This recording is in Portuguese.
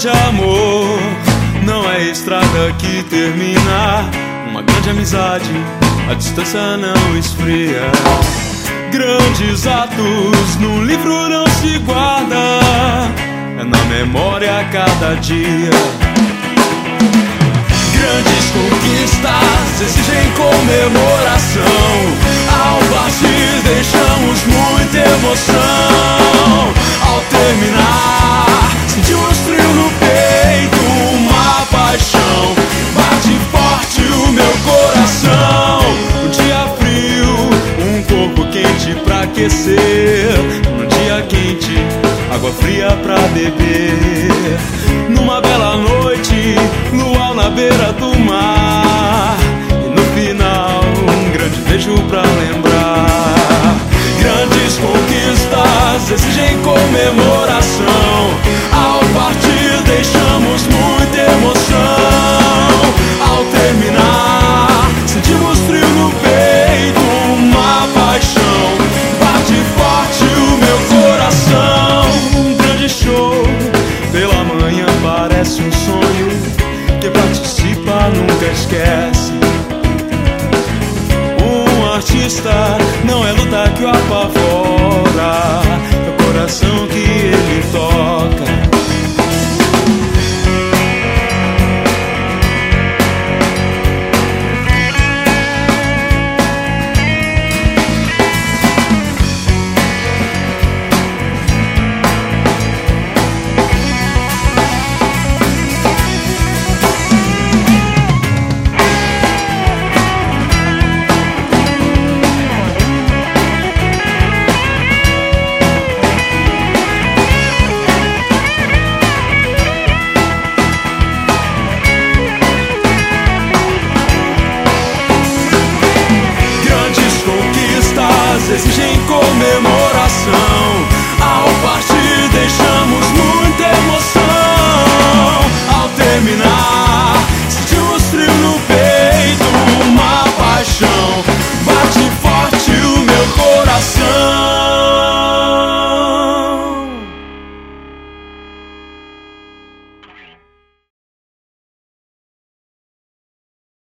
grande amor não é estrada que termina. Uma grande amizade, a distância não esfria. Grandes atos num livro não se guarda, é na memória a cada dia. Grandes conquistas exigem comemoração. Ao partir deixamos muita emoção. Ao terminar sentimos frio no peito, uma paixão. Bate forte o meu coração. Um dia frio, um corpo quente pra aquecer. Num dia quente, água fria pra beber. Numa bela noite, luau na beira do mar. E no final, um grande beijo pra lembrar. Grandes conquistas exigem comemoração. Ao partir deixamos muita emoção. Ao terminar, sentimos frio no peito, uma paixão. Bate forte o meu coração. Um grande show pela manhã parece um sonho. Quem participa nunca esquece. Um artista não é luta que o apavora.